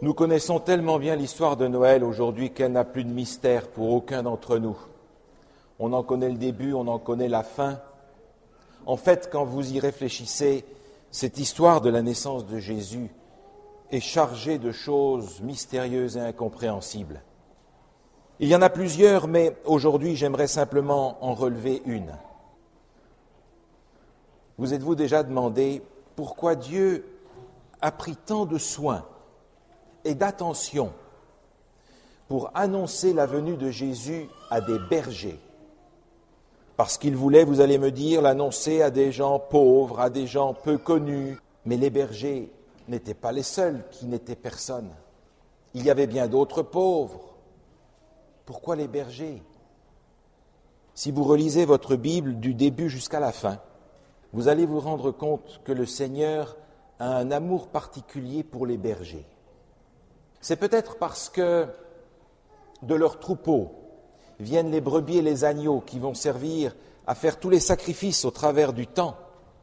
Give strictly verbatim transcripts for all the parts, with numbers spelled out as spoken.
Nous connaissons tellement bien l'histoire de Noël aujourd'hui qu'elle n'a plus de mystère pour aucun d'entre nous. On en connaît le début, on en connaît la fin. En fait, quand vous y réfléchissez, cette histoire de la naissance de Jésus est chargée de choses mystérieuses et incompréhensibles. Il y en a plusieurs, mais aujourd'hui, j'aimerais simplement en relever une. Vous êtes-vous déjà demandé pourquoi Dieu a pris tant de soin et d'attention pour annoncer la venue de Jésus à des bergers? Parce qu'il voulait, vous allez me dire, l'annoncer à des gens pauvres, à des gens peu connus. Mais les bergers n'étaient pas les seuls qui n'étaient personne. Il y avait bien d'autres pauvres. Pourquoi les bergers? Si vous relisez votre Bible du début jusqu'à la fin, vous allez vous rendre compte que le Seigneur a un amour particulier pour les bergers. C'est peut-être parce que de leurs troupeaux viennent les brebis et les agneaux qui vont servir à faire tous les sacrifices au travers du temps.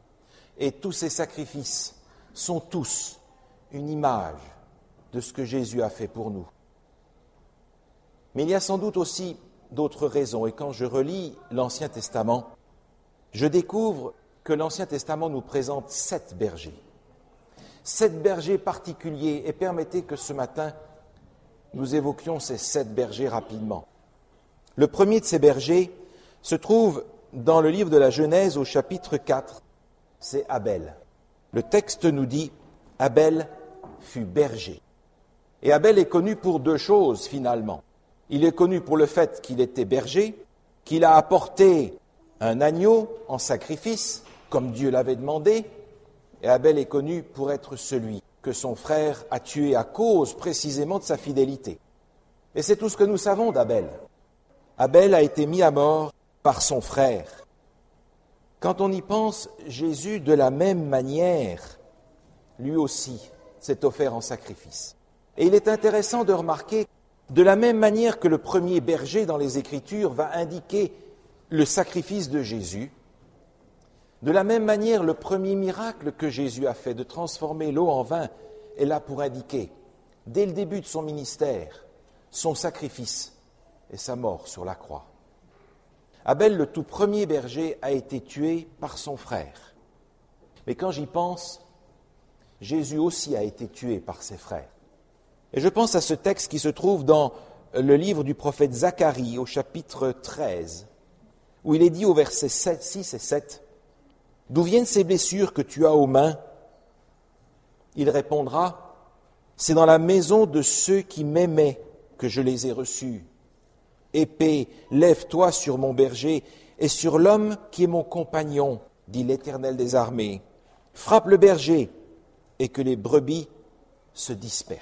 Et tous ces sacrifices sont tous une image de ce que Jésus a fait pour nous. Mais il y a sans doute aussi d'autres raisons. Et quand je relis l'Ancien Testament, je découvre que l'Ancien Testament nous présente sept bergers. Sept bergers particuliers. Et permettez que ce matin, nous évoquions ces sept bergers rapidement. Le premier de ces bergers se trouve dans le livre de la Genèse au chapitre quatre. C'est Abel. Le texte nous dit « Abel fut berger ». Et Abel est connu pour deux choses finalement. Il est connu pour le fait qu'il était berger, qu'il a apporté un agneau en sacrifice, comme Dieu l'avait demandé, et Abel est connu pour être celui que son frère a tué à cause précisément de sa fidélité. Et c'est tout ce que nous savons d'Abel. Abel a été mis à mort par son frère. Quand on y pense, Jésus, de la même manière, lui aussi, s'est offert en sacrifice. Et il est intéressant de remarquer, de la même manière que le premier berger dans les Écritures va indiquer le sacrifice de Jésus, de la même manière, le premier miracle que Jésus a fait de transformer l'eau en vin est là pour indiquer, dès le début de son ministère, son sacrifice et sa mort sur la croix. Abel, le tout premier berger, a été tué par son frère. Mais quand j'y pense, Jésus aussi a été tué par ses frères. Et je pense à ce texte qui se trouve dans le livre du prophète Zacharie, au chapitre treize, où il est dit au verset six et sept, « D'où viennent ces blessures que tu as aux mains ?» Il répondra, « C'est dans la maison de ceux qui m'aimaient que je les ai reçus. Épée, lève-toi sur mon berger et sur l'homme qui est mon compagnon, dit l'Éternel des armées. Frappe le berger et que les brebis se dispersent. »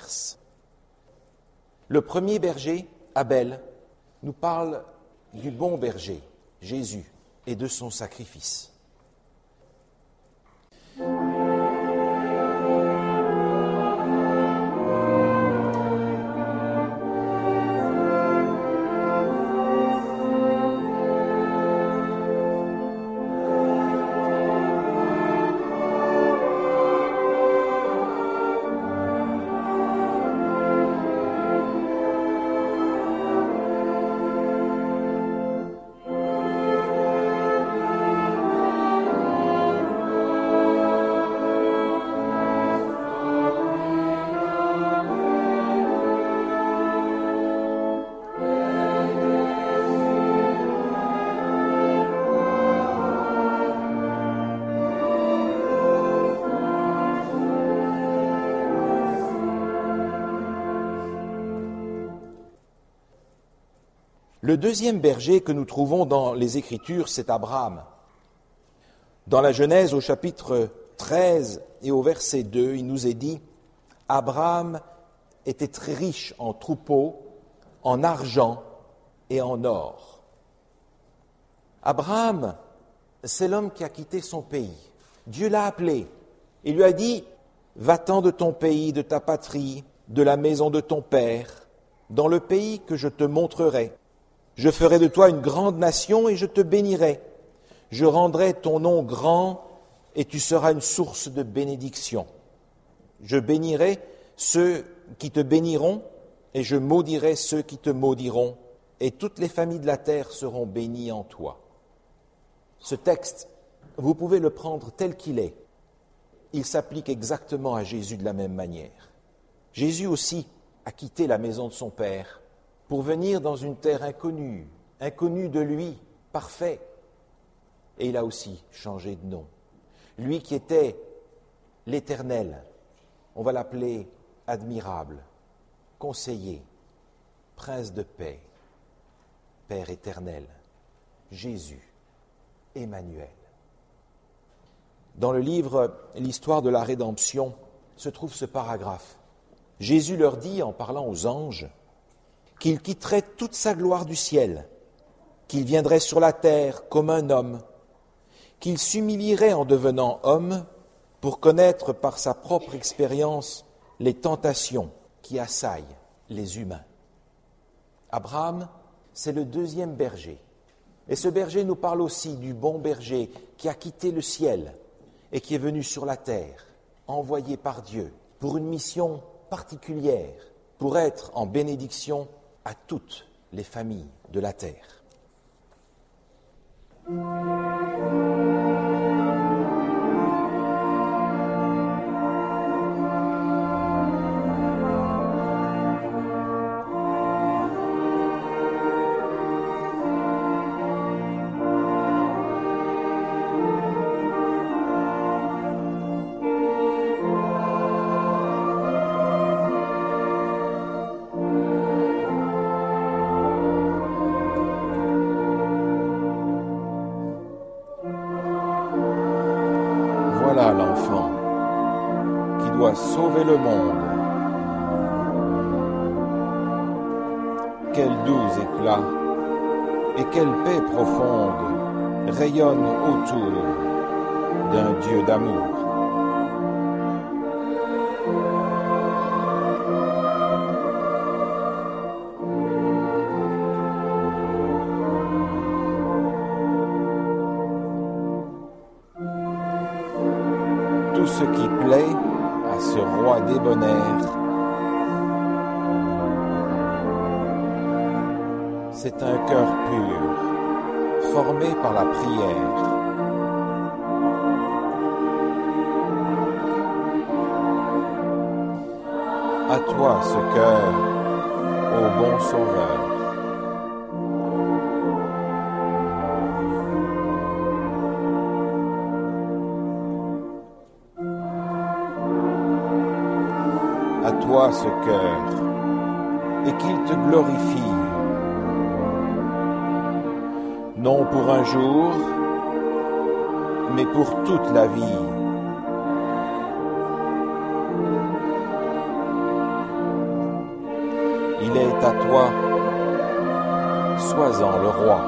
Le premier berger, Abel, nous parle du bon berger, Jésus, et de son sacrifice. Le deuxième berger que nous trouvons dans les Écritures, c'est Abraham. Dans la Genèse, au chapitre treize et au verset deux, il nous est dit « Abraham était très riche en troupeaux, en argent et en or. » Abraham, c'est l'homme qui a quitté son pays. Dieu l'a appelé. Il lui a dit « Va-t'en de ton pays, de ta patrie, de la maison de ton père, dans le pays que je te montrerai. Je ferai de toi une grande nation et je te bénirai. Je rendrai ton nom grand et tu seras une source de bénédiction. Je bénirai ceux qui te béniront, et je maudirai ceux qui te maudiront, et toutes les familles de la terre seront bénies en toi. » Ce texte, vous pouvez le prendre tel qu'il est. Il s'applique exactement à Jésus de la même manière. Jésus aussi a quitté la maison de son Père pour venir dans une terre inconnue, inconnue de lui, parfait. Et il a aussi changé de nom. Lui qui était l'Éternel, on va l'appeler admirable, conseiller, prince de paix, Père éternel, Jésus, Emmanuel. Dans le livre « L'histoire de la rédemption » se trouve ce paragraphe. Jésus leur dit, en parlant aux anges, qu'il quitterait toute sa gloire du ciel, qu'il viendrait sur la terre comme un homme, qu'il s'humilierait en devenant homme pour connaître par sa propre expérience les tentations qui assaillent les humains. Abraham, c'est le deuxième berger. Et ce berger nous parle aussi du bon berger qui a quitté le ciel et qui est venu sur la terre, envoyé par Dieu pour une mission particulière, pour être en bénédiction à toutes les familles de la terre. Voilà l'enfant qui doit sauver le monde. Quel doux éclat et quelle paix profonde rayonne autour d'un Dieu d'amour. Tout ce qui plaît à ce roi débonnaire, c'est un cœur pur, formé par la prière. À toi ce cœur, ô bon Sauveur. À toi ce cœur, et qu'il te glorifie, non pour un jour, mais pour toute la vie. Il est à toi, sois-en le roi.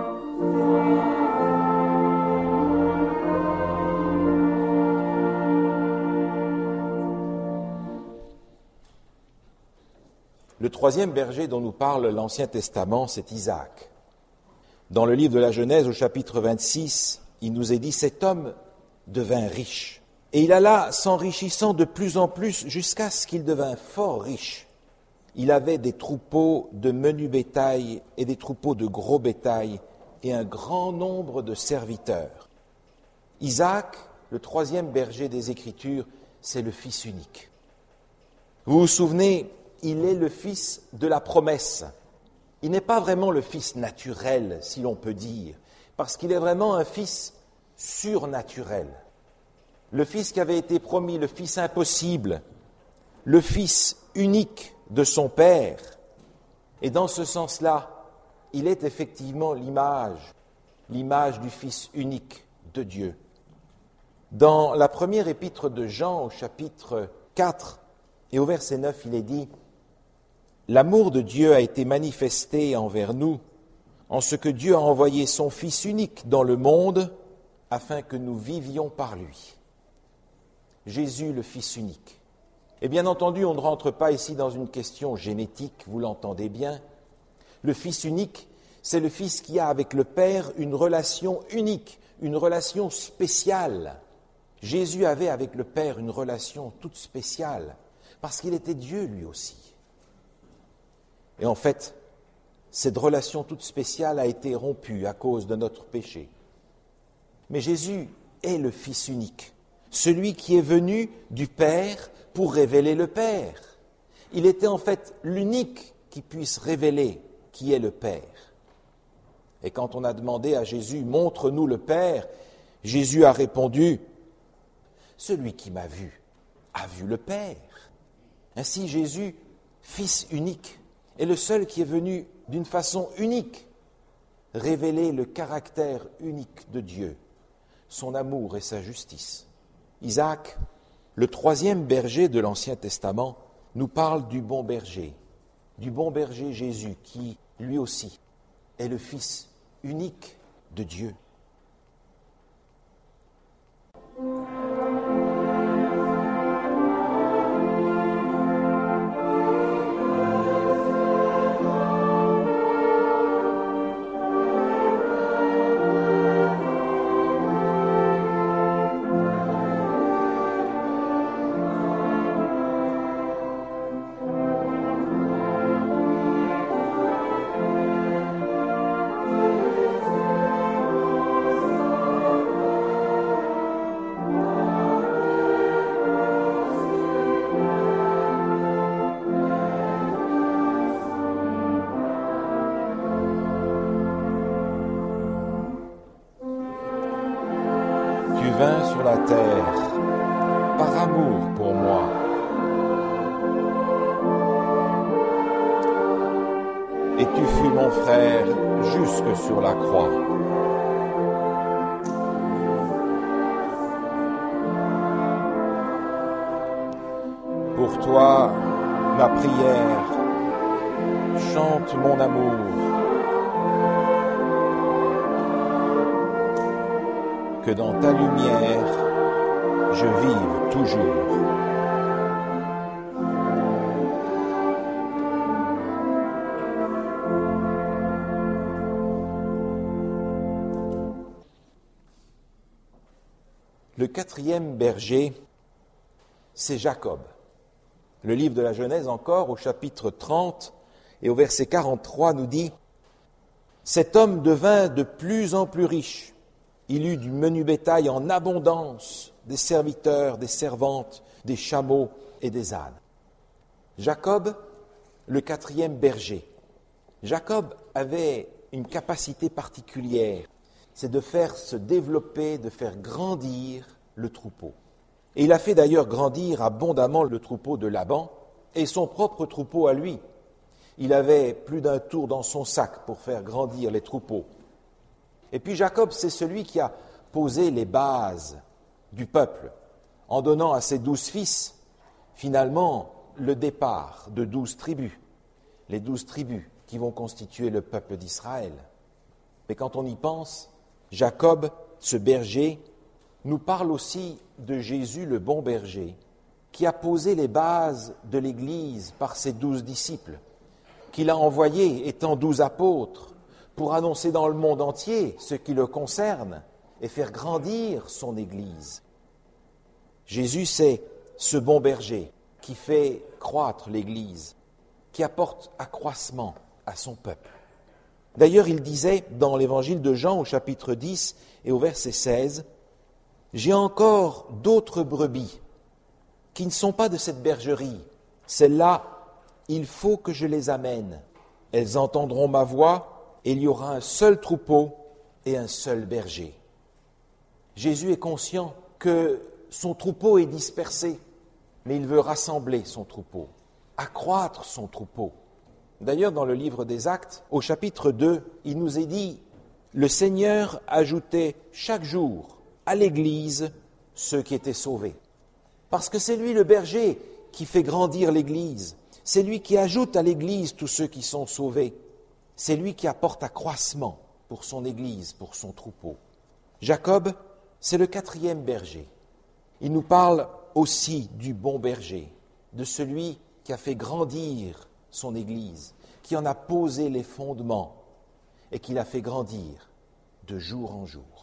Le troisième berger dont nous parle l'Ancien Testament, c'est Isaac. Dans le livre de la Genèse, au chapitre vingt-six, il nous est dit « Cet homme devint riche. Et il alla s'enrichissant de plus en plus jusqu'à ce qu'il devint fort riche. Il avait des troupeaux de menu bétail et des troupeaux de gros bétail et un grand nombre de serviteurs. » Isaac, le troisième berger des Écritures, c'est le fils unique. Vous vous souvenez, il est le fils de la promesse. Il n'est pas vraiment le fils naturel, si l'on peut dire, parce qu'il est vraiment un fils surnaturel. Le fils qui avait été promis, le fils impossible, le fils unique de son père. Et dans ce sens-là, il est effectivement l'image, l'image du fils unique de Dieu. Dans la première épître de Jean, au chapitre quatre et au verset neuf, il est dit « L'amour de Dieu a été manifesté envers nous, en ce que Dieu a envoyé son Fils unique dans le monde, afin que nous vivions par lui. » Jésus, le Fils unique. Et bien entendu, on ne rentre pas ici dans une question génétique, vous l'entendez bien. Le Fils unique, c'est le Fils qui a avec le Père une relation unique, une relation spéciale. Jésus avait avec le Père une relation toute spéciale, parce qu'il était Dieu lui aussi. Et en fait, cette relation toute spéciale a été rompue à cause de notre péché. Mais Jésus est le Fils unique, celui qui est venu du Père pour révéler le Père. Il était en fait l'unique qui puisse révéler qui est le Père. Et quand on a demandé à Jésus, « Montre-nous le Père », Jésus a répondu, « Celui qui m'a vu a vu le Père ». Ainsi Jésus, Fils unique, est le seul qui est venu d'une façon unique révéler le caractère unique de Dieu, son amour et sa justice. Isaac, le troisième berger de l'Ancien Testament, nous parle du bon berger, du bon berger Jésus qui, lui aussi, est le Fils unique de Dieu. Tu vins sur la terre par amour pour moi. Et tu fus mon frère jusque sur la croix. Pour toi, ma prière chante mon amour. Que dans ta lumière, je vive toujours. Le quatrième berger, c'est Jacob. Le livre de la Genèse encore, au chapitre trente et au verset quarante-trois, nous dit « Cet homme devint de plus en plus riche. Il eut du menu bétail en abondance, des serviteurs, des servantes, des chameaux et des ânes. » Jacob, le quatrième berger. Jacob avait une capacité particulière, c'est de faire se développer, de faire grandir le troupeau. Et il a fait d'ailleurs grandir abondamment le troupeau de Laban et son propre troupeau à lui. Il avait plus d'un tour dans son sac pour faire grandir les troupeaux. Et puis Jacob, c'est celui qui a posé les bases du peuple, en donnant à ses douze fils, finalement, le départ de douze tribus, les douze tribus qui vont constituer le peuple d'Israël. Mais quand on y pense, Jacob, ce berger, nous parle aussi de Jésus, le bon berger, qui a posé les bases de l'Église par ses douze disciples, qu'il a envoyés étant douze apôtres, pour annoncer dans le monde entier ce qui le concerne et faire grandir son Église. Jésus, c'est ce bon berger qui fait croître l'Église, qui apporte accroissement à son peuple. D'ailleurs, il disait dans l'Évangile de Jean au chapitre dix et au verset seize, « J'ai encore d'autres brebis qui ne sont pas de cette bergerie. Celles-là, il faut que je les amène. Elles entendront ma voix, et il y aura un seul troupeau et un seul berger. » Jésus est conscient que son troupeau est dispersé, mais il veut rassembler son troupeau, accroître son troupeau. D'ailleurs, dans le livre des Actes, au chapitre deux, il nous est dit « Le Seigneur ajoutait chaque jour à l'Église ceux qui étaient sauvés. » Parce que c'est lui le berger qui fait grandir l'Église, c'est lui qui ajoute à l'Église tous ceux qui sont sauvés. C'est lui qui apporte accroissement pour son Église, pour son troupeau. Jacob, c'est le quatrième berger. Il nous parle aussi du bon berger, de celui qui a fait grandir son Église, qui en a posé les fondements et qui l'a fait grandir de jour en jour.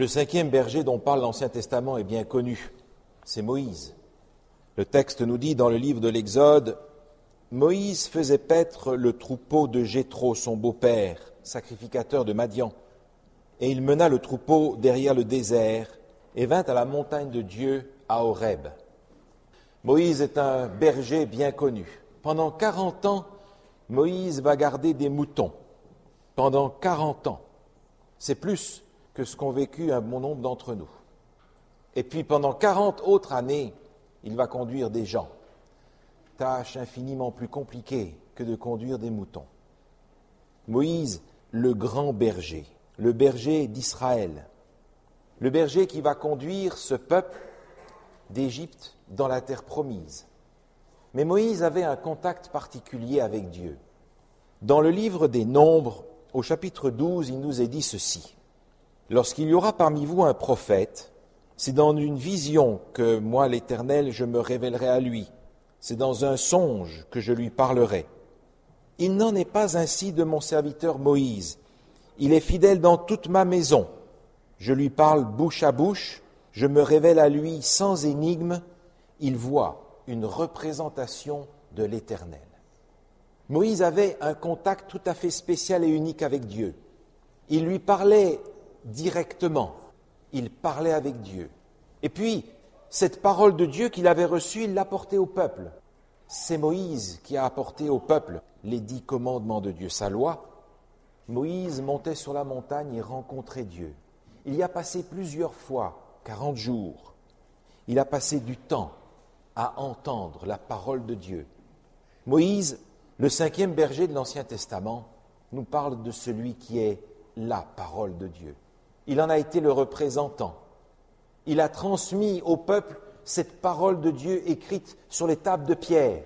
Le cinquième berger dont parle l'Ancien Testament est bien connu, c'est Moïse. Le texte nous dit dans le livre de l'Exode, « Moïse faisait paître le troupeau de Jéthro, son beau-père, sacrificateur de Madian, et il mena le troupeau derrière le désert et vint à la montagne de Dieu à Horeb. » Moïse est un berger bien connu. Pendant quarante ans, Moïse va garder des moutons. Pendant quarante ans. C'est plus que ce qu'ont vécu un bon nombre d'entre nous. Et puis pendant quarante autres années, il va conduire des gens. Tâche infiniment plus compliquée que de conduire des moutons. Moïse, le grand berger, le berger d'Israël, le berger qui va conduire ce peuple d'Égypte dans la terre promise. Mais Moïse avait un contact particulier avec Dieu. Dans le livre des Nombres, au chapitre douze, il nous est dit ceci. « Lorsqu'il y aura parmi vous un prophète, c'est dans une vision que moi, l'Éternel, je me révélerai à lui. C'est dans un songe que je lui parlerai. Il n'en est pas ainsi de mon serviteur Moïse. Il est fidèle dans toute ma maison. Je lui parle bouche à bouche, je me révèle à lui sans énigme. Il voit une représentation de l'Éternel. » Moïse avait un contact tout à fait spécial et unique avec Dieu. Il lui parlait directement, il parlait avec Dieu. Et puis, cette parole de Dieu qu'il avait reçue, il l'a portée au peuple. C'est Moïse qui a apporté au peuple les dix commandements de Dieu, sa loi. Moïse montait sur la montagne et rencontrait Dieu. Il y a passé plusieurs fois, quarante jours. Il a passé du temps à entendre la parole de Dieu. Moïse, le cinquième berger de l'Ancien Testament, nous parle de celui qui est la parole de Dieu. Il en a été le représentant. Il a transmis au peuple cette parole de Dieu écrite sur les tables de pierre.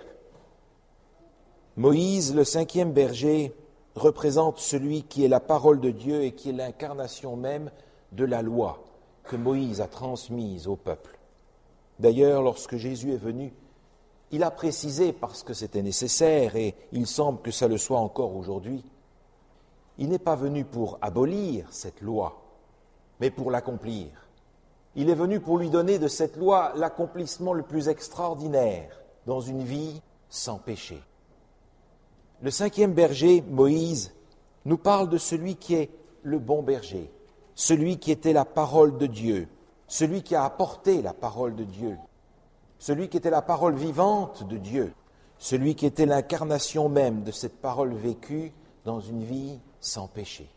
Moïse, le cinquième berger, représente celui qui est la parole de Dieu et qui est l'incarnation même de la loi que Moïse a transmise au peuple. D'ailleurs, lorsque Jésus est venu, il a précisé, parce que c'était nécessaire, et il semble que ça le soit encore aujourd'hui, il n'est pas venu pour abolir cette loi, mais pour l'accomplir. Il est venu pour lui donner de cette loi l'accomplissement le plus extraordinaire dans une vie sans péché. Le cinquième berger, Moïse, nous parle de celui qui est le bon berger, celui qui était la parole de Dieu, celui qui a apporté la parole de Dieu, celui qui était la parole vivante de Dieu, celui qui était l'incarnation même de cette parole vécue dans une vie sans péché.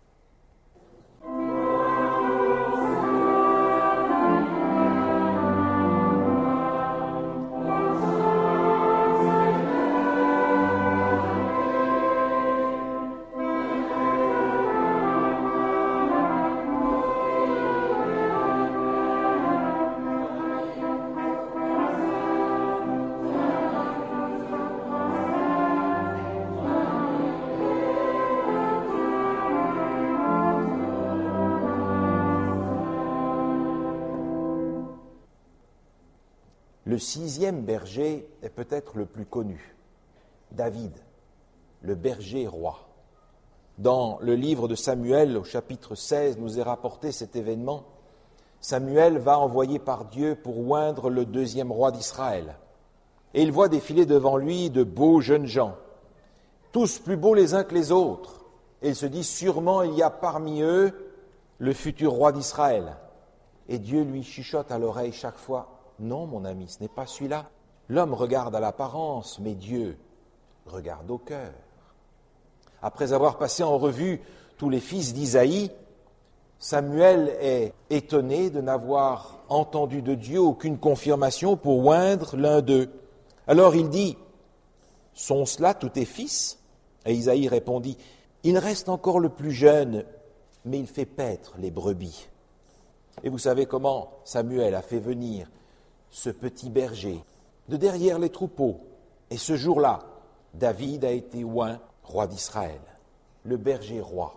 Le sixième berger est peut-être le plus connu, David, le berger roi. Dans le livre de Samuel, au chapitre seize, nous est rapporté cet événement. Samuel va envoyer par Dieu pour oindre le deuxième roi d'Israël. Et il voit défiler devant lui de beaux jeunes gens, tous plus beaux les uns que les autres. Et il se dit, sûrement il y a parmi eux le futur roi d'Israël. Et Dieu lui chuchote à l'oreille chaque fois, non, mon ami, ce n'est pas celui-là. L'homme regarde à l'apparence, mais Dieu regarde au cœur. Après avoir passé en revue tous les fils d'Isaïe, Samuel est étonné de n'avoir entendu de Dieu aucune confirmation pour oindre l'un d'eux. Alors il dit, « Sont cela tous tes fils ?» Et Isaïe répondit, « Il reste encore le plus jeune, mais il fait paître les brebis. » Et vous savez comment Samuel a fait venir ce petit berger de derrière les troupeaux. Et ce jour-là, David a été oint roi d'Israël, le berger roi.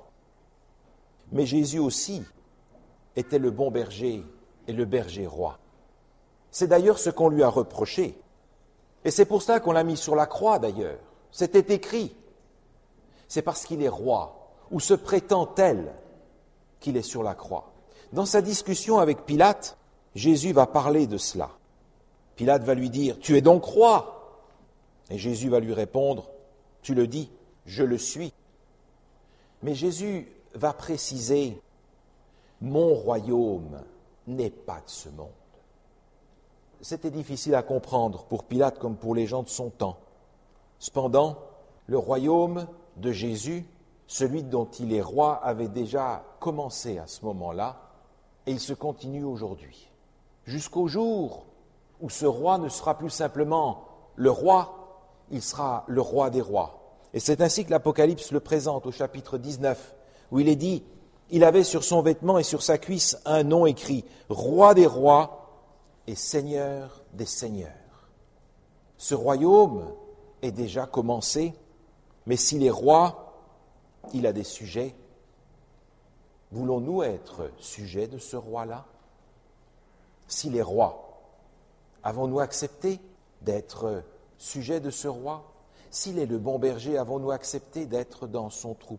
Mais Jésus aussi était le bon berger et le berger roi. C'est d'ailleurs ce qu'on lui a reproché. Et c'est pour ça qu'on l'a mis sur la croix d'ailleurs. C'était écrit. C'est parce qu'il est roi, ou se prétend tel, qu'il est sur la croix. Dans sa discussion avec Pilate, Jésus va parler de cela. Pilate va lui dire « Tu es donc roi ?» Et Jésus va lui répondre « Tu le dis, je le suis. » Mais Jésus va préciser « Mon royaume n'est pas de ce monde. » C'était difficile à comprendre pour Pilate comme pour les gens de son temps. Cependant, le royaume de Jésus, celui dont il est roi, avait déjà commencé à ce moment-là et il se continue aujourd'hui. Jusqu'au jour où ce roi ne sera plus simplement le roi, il sera le roi des rois. Et c'est ainsi que l'Apocalypse le présente au chapitre dix-neuf, où il est dit « Il avait sur son vêtement et sur sa cuisse un nom écrit « Roi des rois et Seigneur des seigneurs ». Ce royaume est déjà commencé, mais s'il est roi, il a des sujets. Voulons-nous être sujets de ce roi-là ? S'il est roi, avons-nous accepté d'être sujets de ce roi ? S'il est le bon berger, avons-nous accepté d'être dans son troupeau ?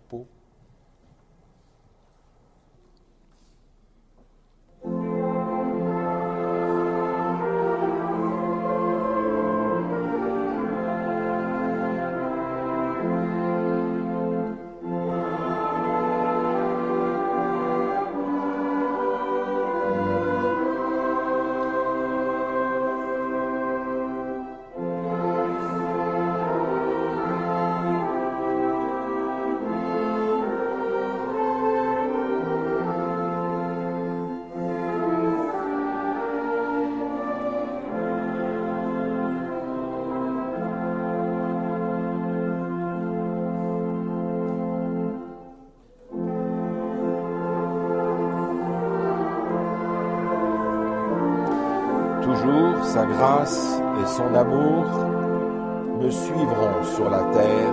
Toujours sa grâce et son amour me suivront sur la terre.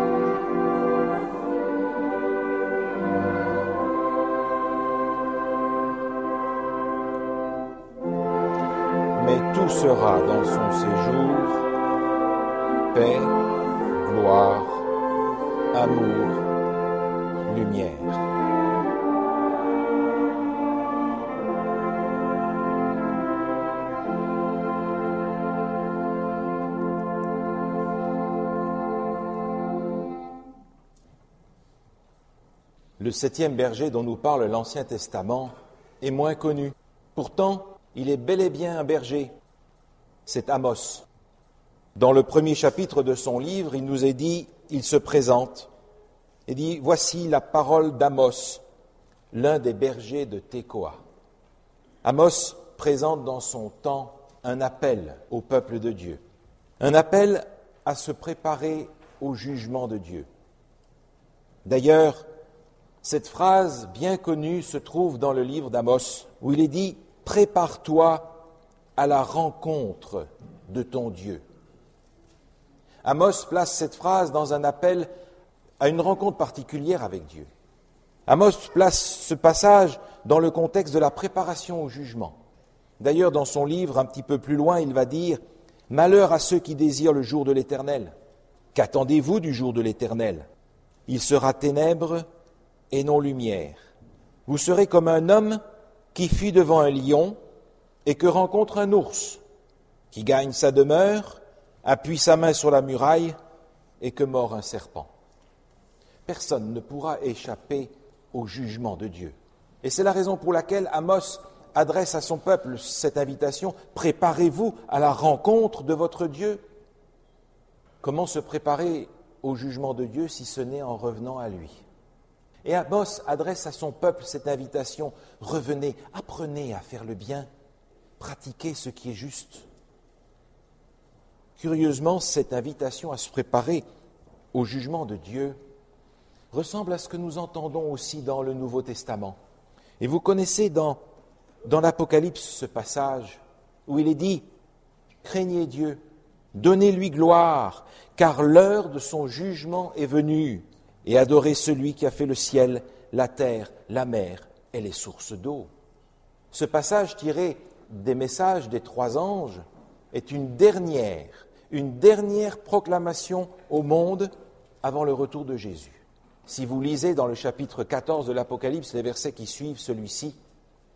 Mais tout sera dans son séjour, paix, gloire, amour, lumière. Le septième berger dont nous parle l'Ancien Testament est moins connu. Pourtant, il est bel et bien un berger. C'est Amos. Dans le premier chapitre de son livre, il nous est dit, il se présente et dit « Voici la parole d'Amos, l'un des bergers de Tékoa. » Amos présente dans son temps un appel au peuple de Dieu, un appel à se préparer au jugement de Dieu. D'ailleurs, cette phrase bien connue se trouve dans le livre d'Amos, où il est dit « Prépare-toi à la rencontre de ton Dieu ». Amos place cette phrase dans un appel à une rencontre particulière avec Dieu. Amos place ce passage dans le contexte de la préparation au jugement. D'ailleurs, dans son livre, un petit peu plus loin, il va dire « Malheur à ceux qui désirent le jour de l'Éternel. Qu'attendez-vous du jour de l'Éternel ? Il sera ténèbres et non lumière. Vous serez comme un homme qui fuit devant un lion et que rencontre un ours, qui gagne sa demeure, appuie sa main sur la muraille et que mord un serpent. » Personne ne pourra échapper au jugement de Dieu. Et c'est la raison pour laquelle Amos adresse à son peuple cette invitation « Préparez-vous à la rencontre de votre Dieu ». Comment se préparer au jugement de Dieu si ce n'est en revenant à lui ? Et Amos adresse à son peuple cette invitation « Revenez, apprenez à faire le bien, pratiquez ce qui est juste ». Curieusement, cette invitation à se préparer au jugement de Dieu ressemble à ce que nous entendons aussi dans le Nouveau Testament. Et vous connaissez dans, dans l'Apocalypse ce passage où il est dit « Craignez Dieu, donnez-lui gloire, car l'heure de son jugement est venue. Et adorez celui qui a fait le ciel, la terre, la mer et les sources d'eau. » Ce passage tiré des messages des trois anges est une dernière, une dernière proclamation au monde avant le retour de Jésus. Si vous lisez dans le chapitre quatorze de l'Apocalypse les versets qui suivent celui-ci,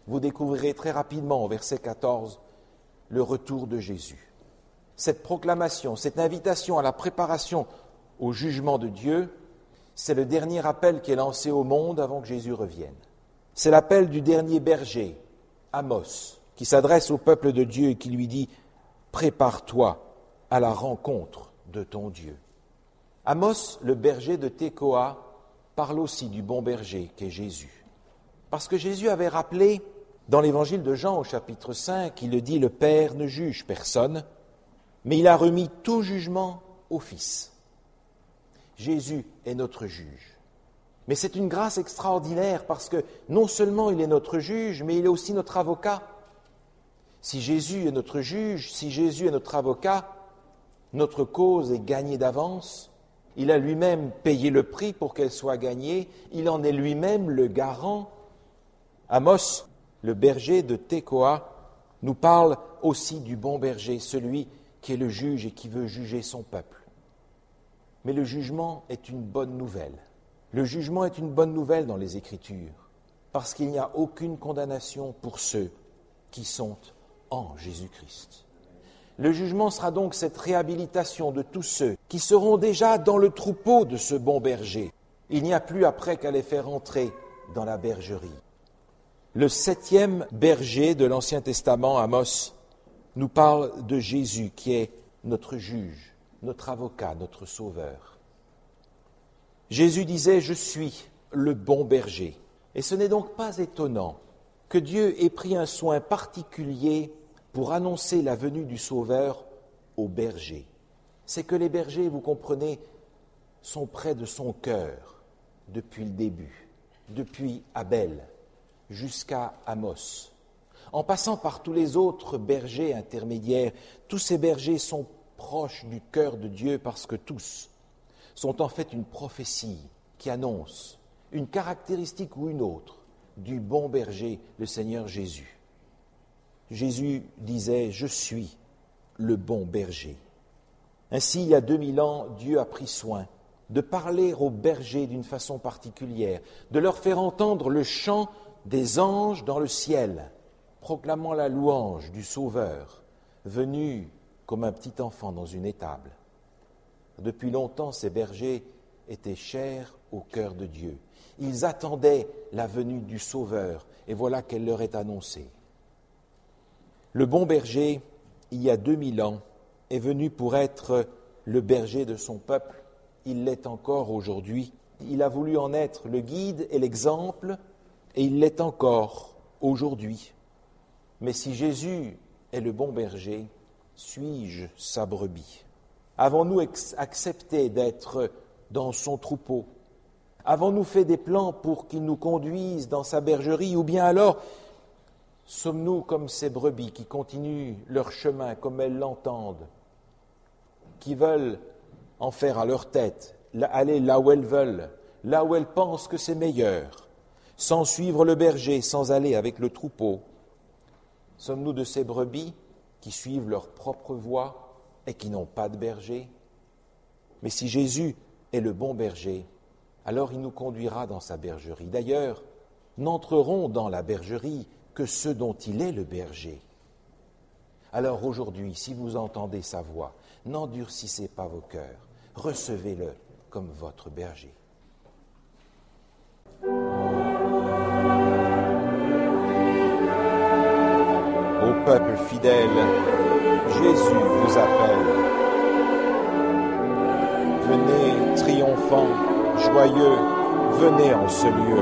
vous découvrirez très rapidement au verset quatorze le retour de Jésus. Cette proclamation, cette invitation à la préparation au jugement de Dieu, c'est le dernier appel qui est lancé au monde avant que Jésus revienne. C'est l'appel du dernier berger, Amos, qui s'adresse au peuple de Dieu et qui lui dit « Prépare-toi à la rencontre de ton Dieu ». Amos, le berger de Tekoa, parle aussi du bon berger qu'est Jésus. Parce que Jésus avait rappelé dans l'évangile de Jean au chapitre cinq, il le dit « Le Père ne juge personne, mais il a remis tout jugement au Fils ». Jésus est notre juge. Mais c'est une grâce extraordinaire parce que non seulement il est notre juge, mais il est aussi notre avocat. Si Jésus est notre juge, si Jésus est notre avocat, notre cause est gagnée d'avance. Il a lui-même payé le prix pour qu'elle soit gagnée. Il en est lui-même le garant. Amos, le berger de Tekoa, nous parle aussi du bon berger, celui qui est le juge et qui veut juger son peuple. Mais le jugement est une bonne nouvelle. Le jugement est une bonne nouvelle dans les Écritures, parce qu'il n'y a aucune condamnation pour ceux qui sont en Jésus-Christ. Le jugement sera donc cette réhabilitation de tous ceux qui seront déjà dans le troupeau de ce bon berger. Il n'y a plus après qu'à les faire entrer dans la bergerie. Le septième berger de l'Ancien Testament, Amos, nous parle de Jésus qui est notre juge, notre avocat, notre sauveur. Jésus disait « Je suis le bon berger ». Et ce n'est donc pas étonnant que Dieu ait pris un soin particulier pour annoncer la venue du Sauveur aux bergers. C'est que les bergers, vous comprenez, sont près de son cœur depuis le début, depuis Abel jusqu'à Amos. En passant par tous les autres bergers intermédiaires, tous ces bergers sont proches du cœur de Dieu parce que tous sont en fait une prophétie qui annonce une caractéristique ou une autre du bon berger, le Seigneur Jésus. Jésus disait « Je suis le bon berger ». Ainsi, il y a deux mille ans, Dieu a pris soin de parler aux bergers d'une façon particulière, de leur faire entendre le chant des anges dans le ciel, proclamant la louange du Sauveur, venu comme un petit enfant dans une étable. Depuis longtemps, ces bergers étaient chers au cœur de Dieu. Ils attendaient la venue du Sauveur, et voilà qu'elle leur est annoncée. Le bon berger, il y a deux mille ans, est venu pour être le berger de son peuple. Il l'est encore aujourd'hui. Il a voulu en être le guide et l'exemple, et il l'est encore aujourd'hui. Mais si Jésus est le bon berger, suis-je sa brebis ? Avons-nous ex- accepté d'être dans son troupeau ? Avons-nous fait des plans pour qu'il nous conduise dans sa bergerie ? Ou bien alors, sommes-nous comme ces brebis qui continuent leur chemin comme elles l'entendent, qui veulent en faire à leur tête, aller là où elles veulent, là où elles pensent que c'est meilleur, sans suivre le berger, sans aller avec le troupeau ? Sommes-nous de ces brebis qui suivent leur propre voie et qui n'ont pas de berger? Mais si Jésus est le bon berger, alors il nous conduira dans sa bergerie. D'ailleurs, n'entreront dans la bergerie que ceux dont il est le berger. Alors aujourd'hui, si vous entendez sa voix, n'endurcissez pas vos cœurs, recevez-le comme votre berger. Ô peuple fidèle, Jésus vous appelle. Venez triomphant, joyeux, venez en ce lieu.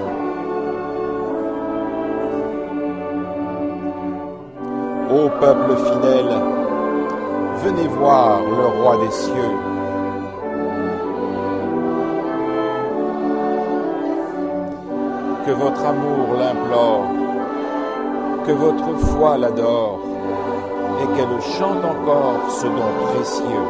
Ô peuple fidèle, venez voir le roi des cieux. Que votre amour l'implore, que votre foi l'adore, et qu'elle chante encore ce don précieux.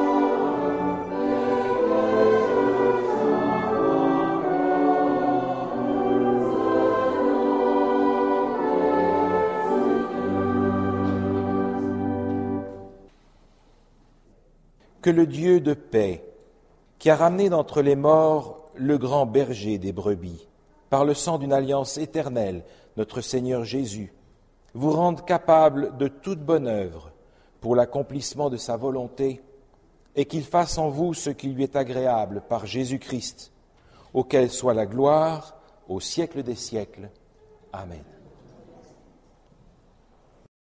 Que le Dieu de paix, qui a ramené d'entre les morts le grand berger des brebis, par le sang d'une alliance éternelle, notre Seigneur Jésus, vous rende capable de toute bonne œuvre pour l'accomplissement de sa volonté, et qu'il fasse en vous ce qui lui est agréable par Jésus-Christ, auquel soit la gloire au siècle des siècles. Amen.